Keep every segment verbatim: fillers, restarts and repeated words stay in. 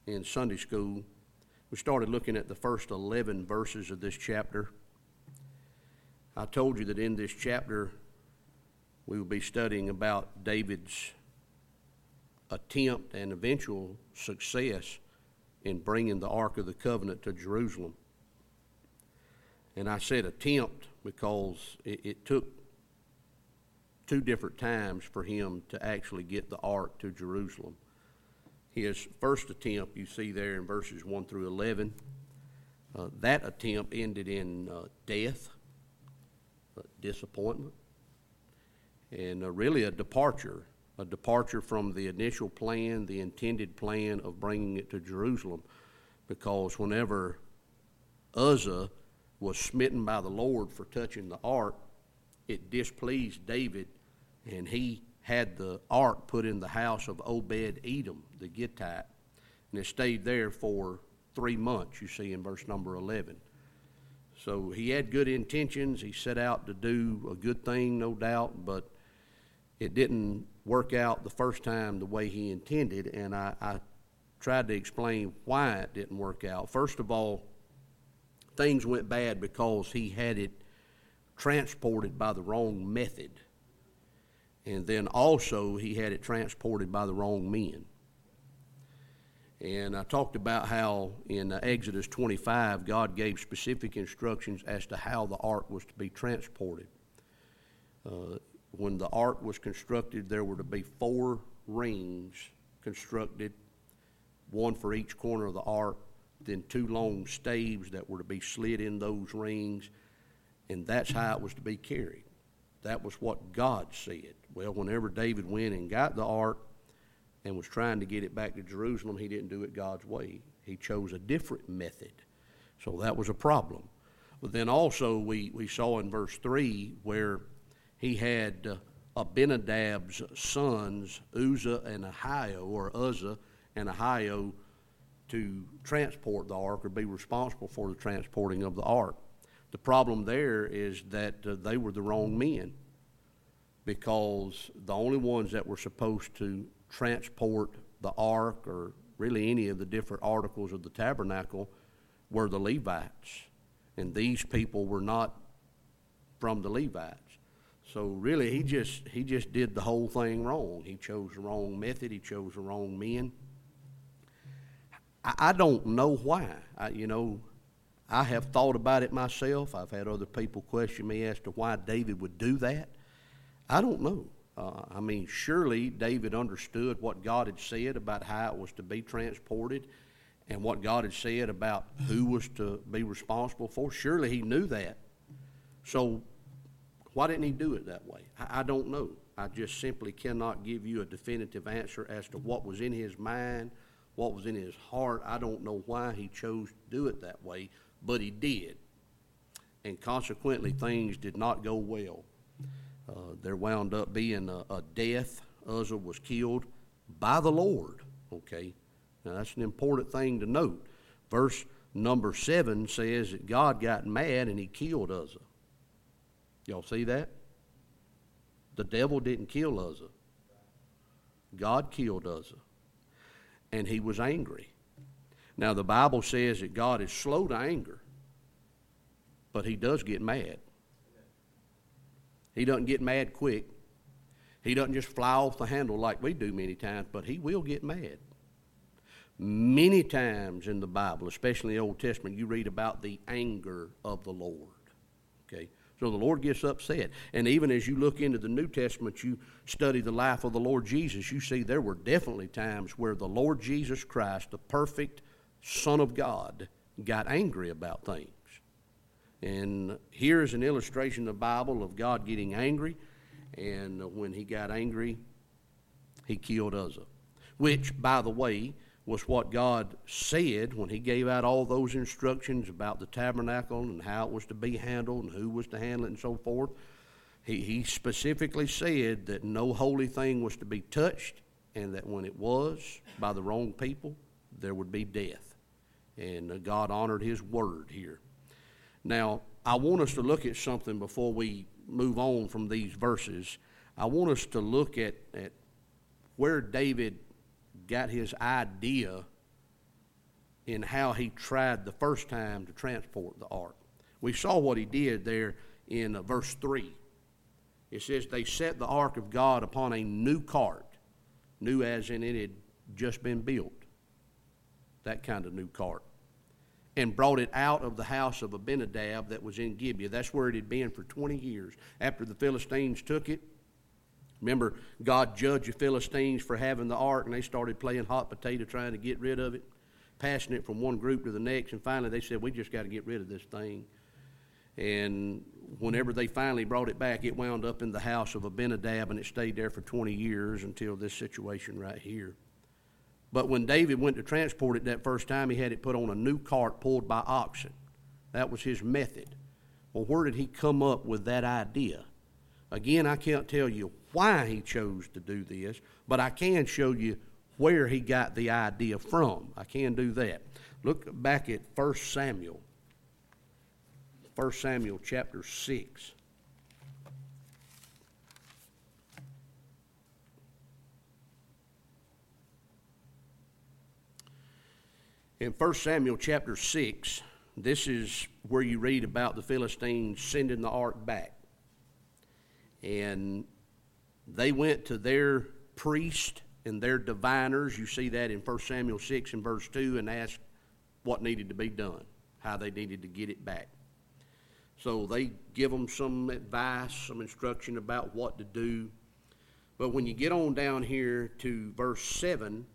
in Sunday school, we started looking at the first eleven verses of this chapter. I told you that in this chapter we will be studying about David's attempt and eventual success in bringing the Ark of the Covenant to Jerusalem. And I said attempt because it, it took two different times for him to actually get the Ark to Jerusalem. His first attempt, you see there in verses one through eleven, uh, that attempt ended in uh, death, uh, disappointment, and uh, really a departure, a departure from the initial plan, the intended plan of bringing it to Jerusalem, because whenever Uzzah was smitten by the Lord for touching the ark, it displeased David, and he had the ark put in the house of Obed-Edom, the Gittite, and it stayed there for three months, you see in verse number eleven. So he had good intentions. He set out to do a good thing, no doubt, but it didn't work out the first time the way he intended, and I, I tried to explain why it didn't work out. First of all, things went bad because he had it transported by the wrong method. And then also he had it transported by the wrong men. And I talked about how in Exodus twenty-five, God gave specific instructions as to how the ark was to be transported. Uh, when the ark was constructed, there were to be four rings constructed, one for each corner of the ark, then two long staves that were to be slid in those rings, and that's how it was to be carried. That was what God said. Well, whenever David went and got the ark and was trying to get it back to Jerusalem, he didn't do it God's way. He chose a different method. So that was a problem. But then also we, we saw in verse three where he had uh, Abinadab's sons, Uzzah and Ahio, or Uzzah and Ahio, to transport the ark or be responsible for the transporting of the ark. The problem there is that uh, they were the wrong men, because the only ones that were supposed to transport the ark or really any of the different articles of the tabernacle were the Levites, and these people were not from the Levites. So really he just he just did the whole thing wrong. He chose the wrong method. He chose the wrong men. I, I don't know why. I, you know, I have thought about it myself. I've had other people question me as to why David would do that. I don't know. Uh, I mean, surely David understood what God had said about how it was to be transported and what God had said about who was to be responsible for. Surely he knew that. So why didn't he do it that way? I, I don't know. I just simply cannot give you a definitive answer as to what was in his mind, what was in his heart. I don't know why he chose to do it that way, but he did. And consequently, things did not go well. Uh, there wound up being a, a death. Uzzah was killed by the Lord. Okay, now that's an important thing to note. Verse number seven says that God got mad and he killed Uzzah. Y'all see that? The devil didn't kill Uzzah. God killed Uzzah. And he was angry. Now the Bible says that God is slow to anger, but he does get mad. He doesn't get mad quick. He doesn't just fly off the handle like we do many times, but he will get mad. Many times in the Bible, especially in the Old Testament, you read about the anger of the Lord. Okay, so the Lord gets upset. And even as you look into the New Testament, you study the life of the Lord Jesus, you see there were definitely times where the Lord Jesus Christ, the perfect Son of God, got angry about things. And here is an illustration in the Bible of God getting angry. And when he got angry, he killed Uzzah, which, by the way, was what God said when he gave out all those instructions about the tabernacle and how it was to be handled and who was to handle it and so forth. He, he specifically said that no holy thing was to be touched, and that when it was by the wrong people, there would be death. And God honored his word here. Now, I want us to look at something before we move on from these verses. I want us to look at, at where David got his idea in how he tried the first time to transport the ark. We saw what he did there in uh, verse three. It says, they set the ark of God upon a new cart, new as in it had just been built, that kind of new cart, and brought it out of the house of Abinadab that was in Gibeah. That's where it had been for twenty years. After the Philistines took it, remember, God judged the Philistines for having the ark, and they started playing hot potato trying to get rid of it, passing it from one group to the next, and finally they said, we just got to get rid of this thing. And whenever they finally brought it back, it wound up in the house of Abinadab, and it stayed there for twenty years until this situation right here. But when David went to transport it that first time, he had it put on a new cart pulled by oxen. That was his method. Well, where did he come up with that idea? Again, I can't tell you why he chose to do this, but I can show you where he got the idea from. I can do that. Look back at First Samuel. First Samuel chapter six. In First Samuel chapter six, this is where you read about the Philistines sending the ark back. And they went to their priest and their diviners. You see that in First Samuel six and verse two, and asked what needed to be done, how they needed to get it back. So they give them some advice, some instruction about what to do. But when you get on down here to verse seven,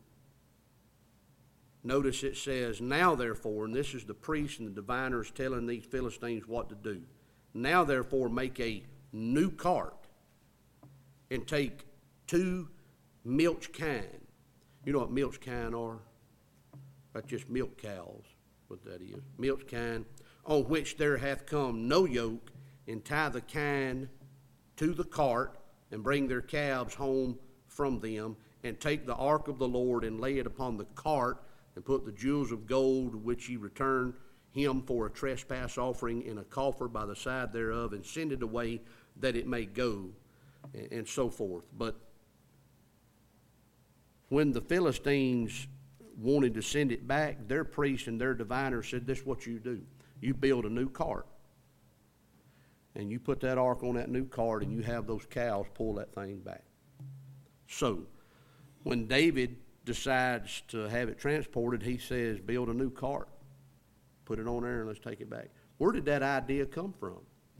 notice it says, now therefore, and this is the priests and the diviners telling these Philistines what to do. Now therefore make a new cart and take two milch kine. You know what milch kine are? That's just milk cows, what that is. Milch kine, on which there hath come no yoke, and tie the kine to the cart, and bring their calves home from them, and take the ark of the Lord, and lay it upon the cart, and put the jewels of gold which ye return him for a trespass offering in a coffer by the side thereof, and send it away that it may go, and, and so forth. But when the Philistines wanted to send it back, their priest and their diviner said, this is what you do. You build a new cart, and you put that ark on that new cart, and you have those cows pull that thing back. So when David decides to have it transported, he says, build a new cart, put it on there, and let's take it back. Where did that idea come from?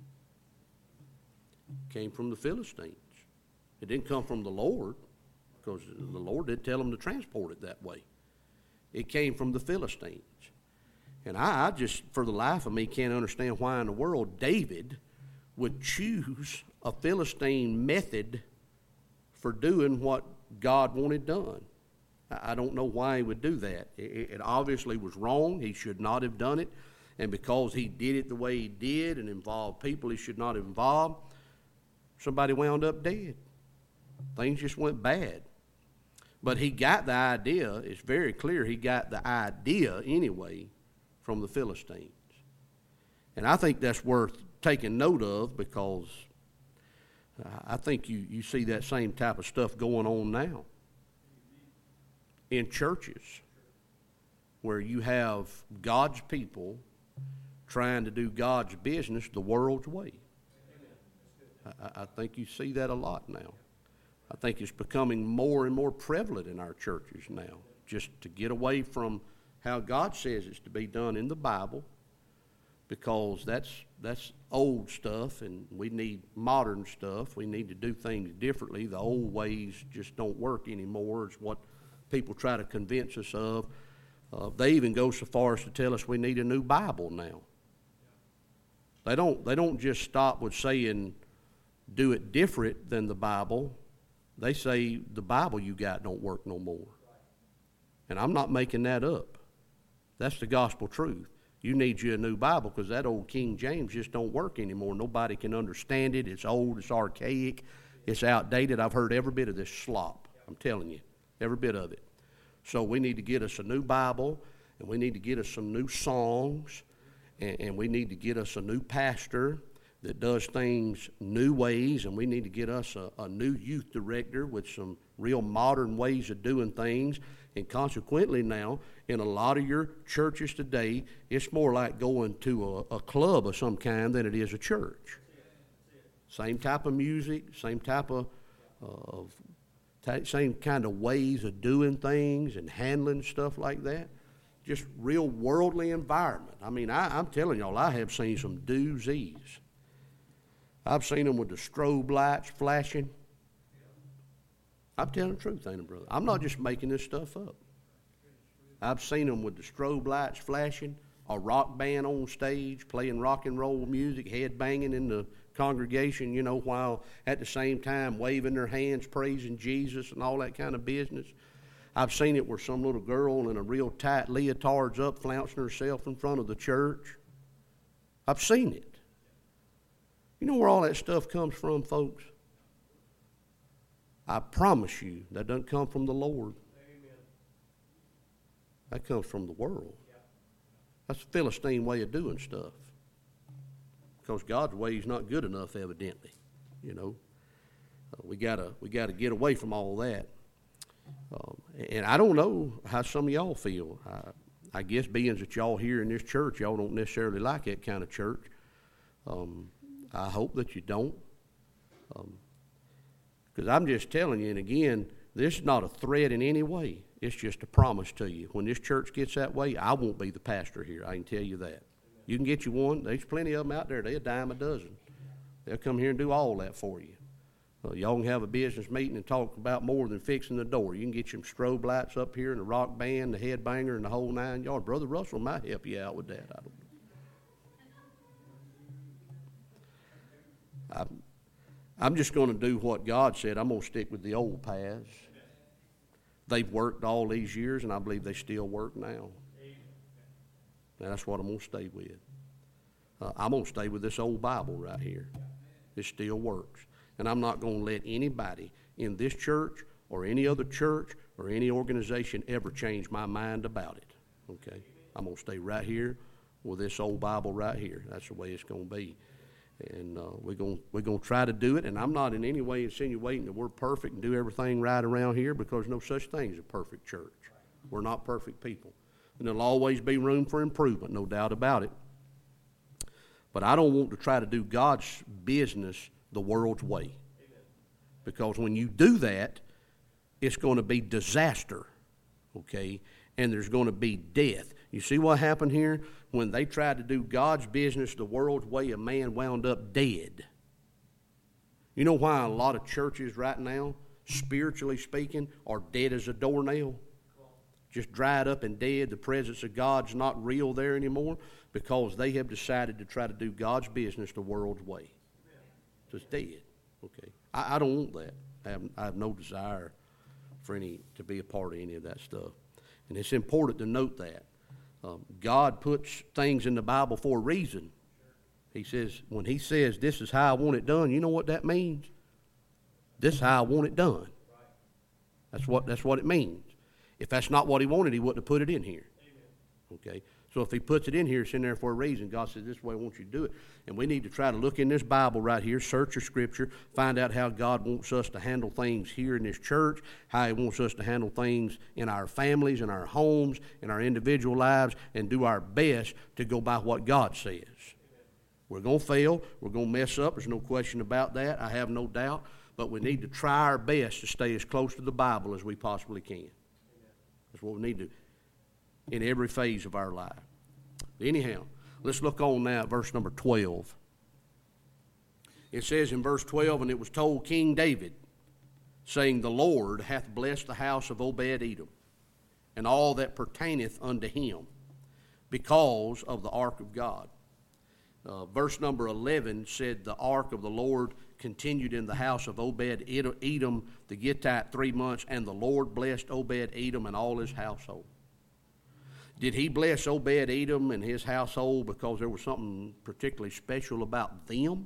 It came from the Philistines. It didn't come from the Lord, because the Lord didn't tell them to transport it that way. It came from the Philistines. And I, I just, for the life of me, can't understand why in the world David would choose a Philistine method for doing what God wanted done. I, I don't know why he would do that. It, it obviously was wrong. He should not have done it. And because he did it the way he did and involved people he should not have involved, somebody wound up dead. Things just went bad. But he got the idea. It's very clear he got the idea anyway from the Philistines. And I think that's worth taking note of, because I think you, you see that same type of stuff going on now in churches, where you have God's people trying to do God's business the world's way. I, I think you see that a lot now. I think it's becoming more and more prevalent in our churches now, just to get away from how God says it's to be done in the Bible, because that's that's old stuff, and we need modern stuff. We need to do things differently. The old ways just don't work anymore. It's what people try to convince us of. Uh, they even go so far as to tell us we need a new Bible now. They don't, they don't just stop with saying do it different than the Bible. They say the Bible you got don't work no more. And I'm not making that up. That's the gospel truth. You need you a new Bible, because that old King James just don't work anymore. Nobody can understand it. It's old. It's archaic. It's outdated. I've heard every bit of this slop. I'm telling you, every bit of it. So we need to get us a new Bible, and we need to get us some new songs, and, and we need to get us a new pastor that does things new ways, and we need to get us a, a new youth director with some real modern ways of doing things. And consequently now, In a lot of your churches today, it's more like going to a, a club of some kind than it is a church. Same type of music, same type of, uh, of t- same kind of ways of doing things and handling stuff like that. Just real worldly environment. I mean, I, I'm telling y'all, I have seen some doozies. I've seen them with the strobe lights flashing. I'm telling the truth, ain't it, brother? I'm not just making this stuff up. I've seen them with the strobe lights flashing, a rock band on stage playing rock and roll music, head banging in the congregation, you know, while at the same time waving their hands, praising Jesus and all that kind of business. I've seen it where some little girl in a real tight leotard's up flouncing herself in front of the church. I've seen it. You know where all that stuff comes from, folks? I promise you that doesn't come from the Lord. Amen. That comes from the world. Yeah. That's a Philistine way of doing stuff. Because God's way is not good enough, evidently. You know, uh, we gotta we gotta get away from all that. Um, and I don't know how some of y'all feel. I, I guess being that y'all here in this church, y'all don't necessarily like that kind of church. Um, I hope that you don't. Because um, I'm just telling you, and again, this is not a threat in any way. It's just a promise to you. When this church gets that way, I won't be the pastor here. I can tell you that. You can get you one. There's plenty of them out there. They're a dime a dozen. They'll come here and do all that for you. Uh, y'all can have a business meeting and talk about more than fixing the door. You can get some strobe lights up here and the rock band, the headbanger, and the whole nine yards. Brother Russell might help you out with that. I don't know. I'm, I'm just going to do what God said. I'm going to stick with the old paths. They've worked all these years, and I believe they still work now. And that's what I'm going to stay with. Uh, I'm going to stay with this old Bible right here. It still works. And I'm not going to let anybody in this church or any other church or any organization ever change my mind about it. Okay? I'm going to stay right here with this old Bible right here. That's the way it's going to be. And uh, we're going we're going to try to do it. And I'm not in any way insinuating that we're perfect and do everything right around here, because there's no such thing as a perfect church. We're not perfect people. And there'll always be room for improvement, no doubt about it. But I don't want to try to do God's business the world's way. Because when you do that, it's going to be disaster, okay? And there's going to be death. You see what happened here? When they tried to do God's business the world's way, a man wound up dead. You know why a lot of churches right now, spiritually speaking, are dead as a doornail? Just dried up and dead. The presence of God's not real there anymore, because they have decided to try to do God's business the world's way. So it's dead. Okay. I, I don't want that. I have, I have no desire for any to be a part of any of that stuff. And it's important to note that. Um, God puts things in the Bible for a reason. He says, when he says, this is how I want it done, you know what that means? This is how I want it done. That's what, that's what it means. If that's not what he wanted, he wouldn't have put it in here. Okay? So if he puts it in here, it's in there for a reason. God says, this is the way I want you to do it. And we need to try to look in this Bible right here, search the Scripture, find out how God wants us to handle things here in this church, how he wants us to handle things in our families, in our homes, in our individual lives, and do our best to go by what God says. We're going to fail. We're going to mess up. There's no question about that. I have no doubt. But we need to try our best to stay as close to the Bible as we possibly can. That's what we need to do in every phase of our life. Anyhow, let's look on now at verse number twelve. It says in verse twelve, and it was told King David, saying, the Lord hath blessed the house of Obed-Edom, and all that pertaineth unto him, because of the ark of God. Uh, verse number eleven said, the ark of the Lord continued in the house of Obed-Edom the Gittite three months, and the Lord blessed Obed-Edom and all his household. Did he bless Obed-Edom and his household because there was something particularly special about them?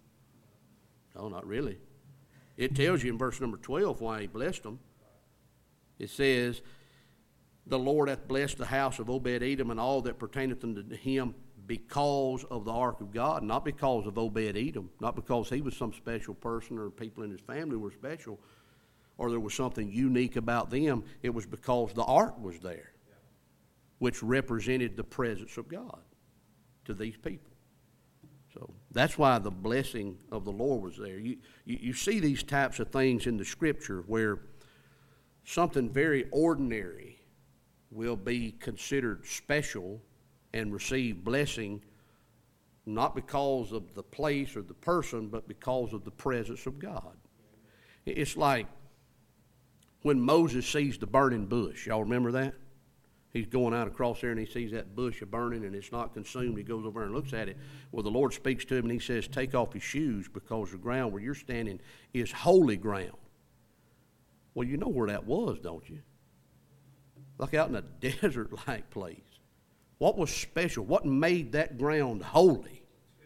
No, not really. It tells you in verse number twelve why he blessed them. It says, the Lord hath blessed the house of Obed-Edom and all that pertaineth unto him, because of the ark of God, not because of Obed-Edom, not because he was some special person or people in his family were special, or there was something unique about them. It was because the ark was there. which represented the presence of God to these people. So that's why the blessing of the Lord was there. You, you, you see these types of things in the Scripture where something very ordinary will be considered special and receive blessing, not because of the place or the person, but because of the presence of God. It's like when Moses sees the burning bush. Y'all remember that? He's going out across there and he sees that bush burning and it's not consumed. He goes over and looks at it. Well, the Lord speaks to him and he says, take off your shoes because the ground where you're standing is holy ground. Well, you know where that was, don't you? Like out in a desert-like place. What was special? What made that ground holy?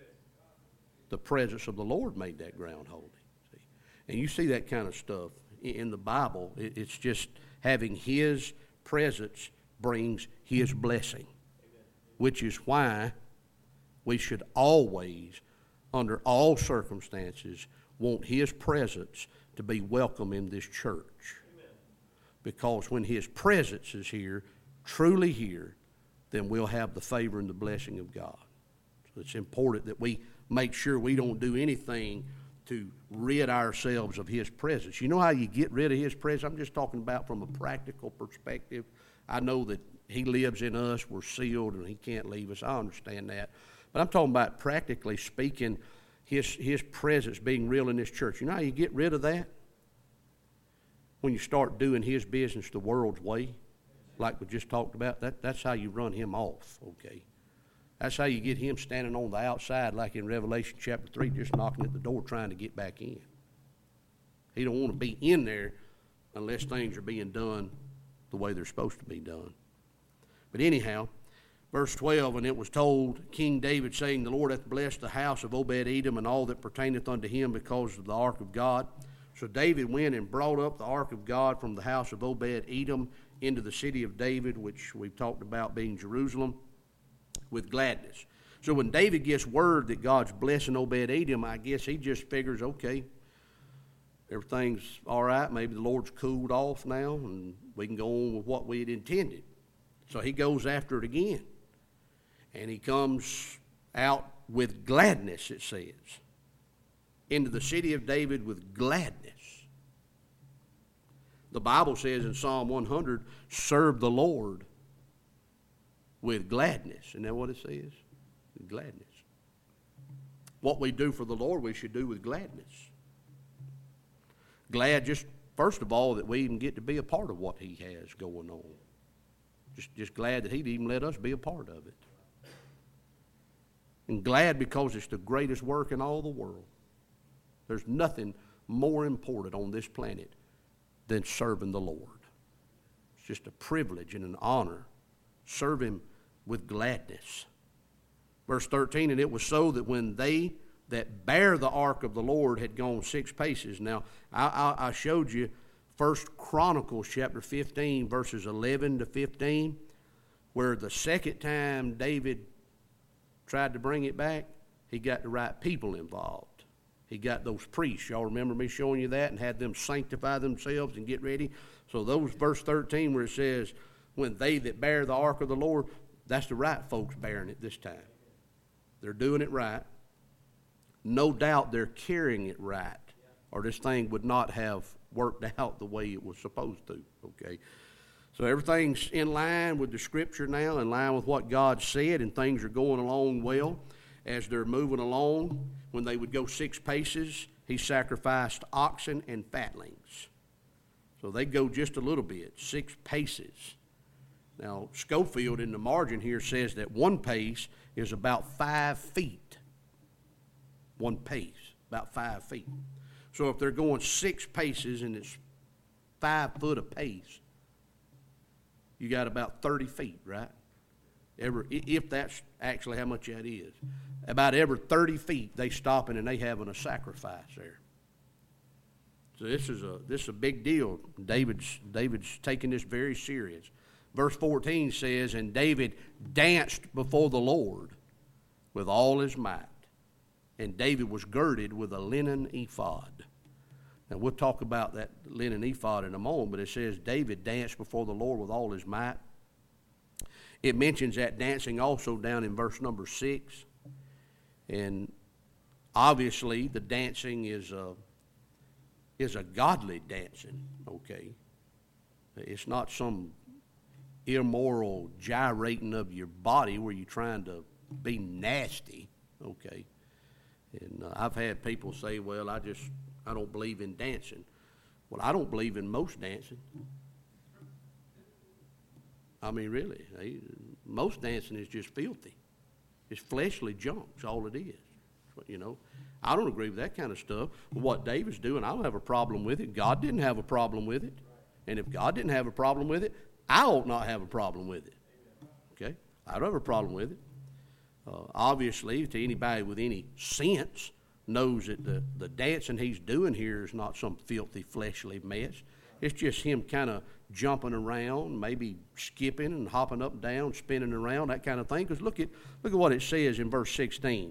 The presence of the Lord made that ground holy. See? And you see that kind of stuff in the Bible. It's just having His presence brings His blessing, which is why we should always, under all circumstances, want His presence to be welcome in this church. Because when His presence is here, truly here, then we'll have the favor and the blessing of God. So it's important that we make sure we don't do anything to rid ourselves of His presence. You know how you get rid of His presence? I'm just talking about from a practical perspective. I know that He lives in us, we're sealed, and He can't leave us. I understand that. But I'm talking about practically speaking, His, His presence being real in this church. You know how you get rid of that? When you start doing His business the world's way, like we just talked about, that, that's how you run Him off, okay? That's how you get Him standing on the outside, like in Revelation chapter three, just knocking at the door trying to get back in. He don't want to be in there unless things are being done the way they're supposed to be done. But anyhow, verse twelve, and it was told King David, saying, the Lord hath blessed the house of Obed-Edom and all that pertaineth unto him because of the ark of God. So David went and brought up the ark of God from the house of Obed-Edom into the city of David, which we've talked about being Jerusalem, with gladness. So when David gets word that God's blessing Obed-Edom, I guess he just figures, okay, everything's all right. Maybe the Lord's cooled off now, and we can go on with what we had intended. So he goes after it again. And he comes out with gladness, it says, into the city of David with gladness. The Bible says in Psalm one hundred, serve the Lord with gladness. Isn't that what it says? With gladness. What we do for the Lord, we should do with gladness. Glad just, first of all, that we even get to be a part of what He has going on. Just, just glad that He'd even let us be a part of it. And glad because it's the greatest work in all the world. There's nothing more important on this planet than serving the Lord. It's just a privilege and an honor. Serve Him with gladness. Verse thirteen, and it was so that when they that bear the ark of the Lord had gone six paces. Now, I, I, I showed you First Chronicles chapter fifteen, verses eleven to fifteen, where the second time David tried to bring it back, he got the right people involved. He got those priests. Y'all remember me showing you that and had them sanctify themselves and get ready? So those verse thirteen where it says, when they that bear the ark of the Lord, that's the right folks bearing it this time. They're doing it right. No doubt they're carrying it right, or this thing would not have worked out the way it was supposed to, okay? So everything's in line with the Scripture now, in line with what God said, and things are going along well. As they're moving along, when they would go six paces, He sacrificed oxen and fatlings. So they go just a little bit, six paces. Now, Schofield in the margin here says that one pace is about five feet. One pace, about five feet. So if they're going six paces and it's five foot a pace, you got about thirty feet, right? Every, if that's actually how much that is. About every thirty feet, they stopping and they having a sacrifice there. So this is a this is a big deal. David's David's taking this very serious. Verse fourteen says, and David danced before the Lord with all his might. And David was girded with a linen ephod. Now, we'll talk about that linen ephod in a moment, but it says David danced before the Lord with all his might. It mentions that dancing also down in verse number six. And obviously the dancing is a, is a godly dancing, okay? It's not some immoral gyrating of your body where you're trying to be nasty, okay? And uh, I've had people say, well, I just, I don't believe in dancing. Well, I don't believe in most dancing. I mean, really, they, most dancing is just filthy. It's fleshly junk. That's all it is. You know, I don't agree with that kind of stuff. But what David's doing, I don't have a problem with it. God didn't have a problem with it. And if God didn't have a problem with it, I ought not have a problem with it. Okay? I don't have a problem with it. Uh, obviously, to anybody with any sense knows that the, the dancing he's doing here is not some filthy, fleshly mess. It's just him kind of jumping around, maybe skipping and hopping up and down, spinning around, that kind of thing. Because look at, look at what it says in verse sixteen.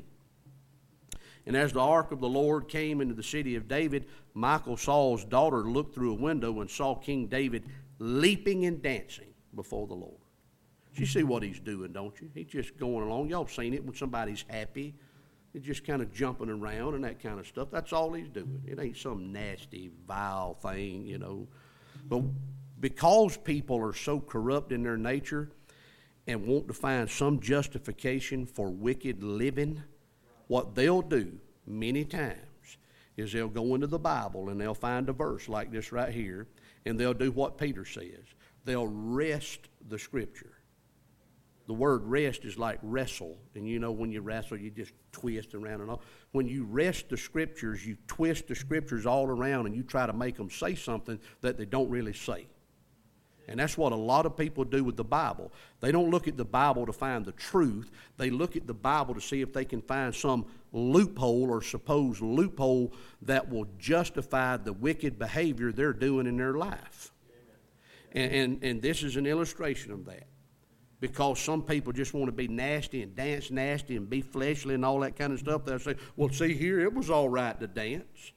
And as the ark of the Lord came into the city of David, Michal, Saul's daughter, looked through a window and saw King David leaping and dancing before the Lord. You see what he's doing, don't you? He's just going along. Y'all seen it when somebody's happy. He's just kind of jumping around and that kind of stuff. That's all he's doing. It ain't some nasty, vile thing, you know. But because people are so corrupt in their nature and want to find some justification for wicked living, what they'll do many times is they'll go into the Bible and they'll find a verse like this right here, and they'll do what Peter says. They'll wrest the Scripture. The word rest is like wrestle, and you know when you wrestle, you just twist around and all. When you wrest the Scriptures, you twist the Scriptures all around, and you try to make them say something that they don't really say. And that's what a lot of people do with the Bible. They don't look at the Bible to find the truth. They look at the Bible to see if they can find some loophole or supposed loophole that will justify the wicked behavior they're doing in their life. And, and, and this is an illustration of that. Because some people just want to be nasty and dance nasty and be fleshly and all that kind of stuff. They'll say, well, see here, it was all right to dance.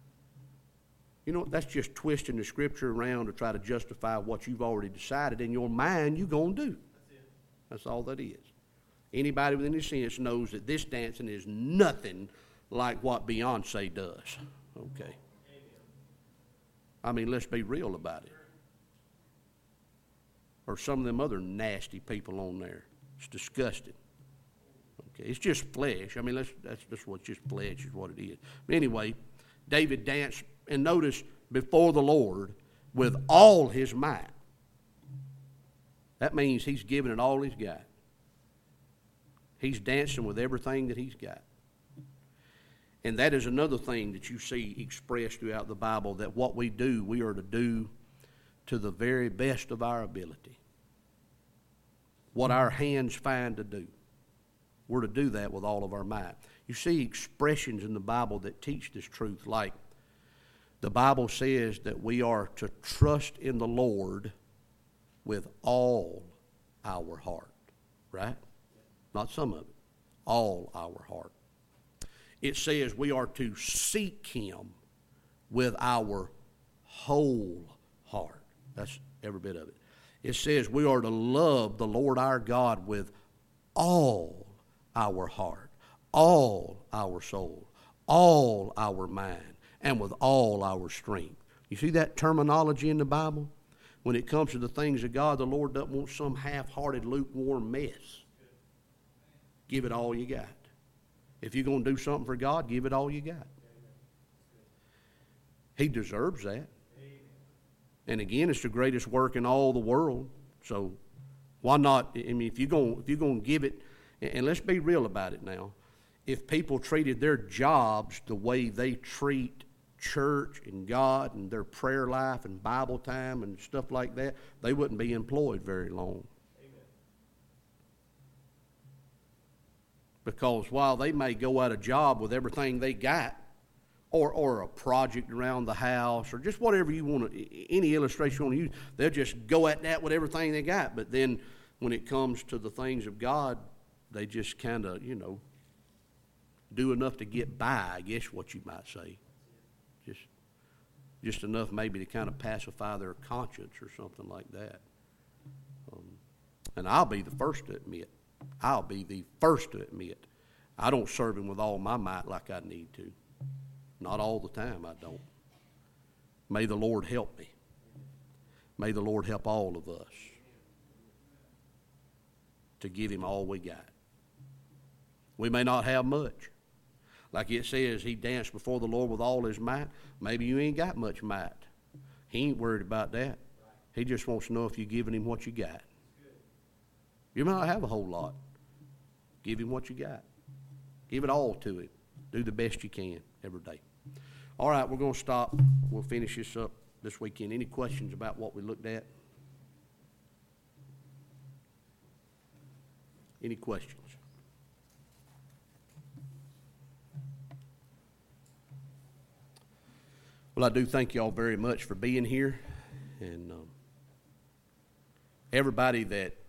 You know, that's just twisting the Scripture around to try to justify what you've already decided in your mind you're going to do. That's it. That's all that is. Anybody with any sense knows that this dancing is nothing like what Beyonce does. Okay. I mean, let's be real about it. Or some of them other nasty people on there. It's disgusting. Okay, it's just flesh. I mean, let's, that's just what just flesh is what it is. But anyway, David danced, and notice, before the Lord with all his might. That means he's giving it all he's got. He's dancing with everything that he's got. And that is another thing that you see expressed throughout the Bible, that what we do, we are to do to the very best of our ability. What our hands find to do, we're to do that with all of our might. You see expressions in the Bible that teach this truth, like the Bible says that we are to trust in the Lord with all our heart, right? Not some of it, all our heart. It says we are to seek Him with our whole heart. That's every bit of it. It says we are to love the Lord our God with all our heart, all our soul, all our mind, and with all our strength. You see that terminology in the Bible? When it comes to the things of God, the Lord doesn't want some half-hearted, lukewarm mess. Give it all you got. If you're going to do something for God, give it all you got. He deserves that. And again, it's the greatest work in all the world. So why not? I mean, if you're going, if you're going to give it, and let's be real about it now. If people treated their jobs the way they treat church and God and their prayer life and Bible time and stuff like that, they wouldn't be employed very long. Amen. Because while they may go at a job with everything they got, or or a project around the house, or just whatever you want to, any illustration you want to use, they'll just go at that with everything they got. But then when it comes to the things of God, they just kind of, you know, do enough to get by, I guess what you might say. Just, just enough maybe to kind of pacify their conscience or something like that. Um, And I'll be the first to admit, I'll be the first to admit, I don't serve him with all my might like I need to. Not all the time, I don't. May the Lord help me. May the Lord help all of us to give him all we got. We may not have much. Like it says, he danced before the Lord with all his might. Maybe you ain't got much might. He ain't worried about that. He just wants to know if you're giving him what you got. You may not have a whole lot. Give him what you got. Give it all to him. Do the best you can every day. All right, we're going to stop. We'll finish this up this weekend. Any questions about what we looked at? Any questions? Well, I do thank you all very much for being here. And um, everybody that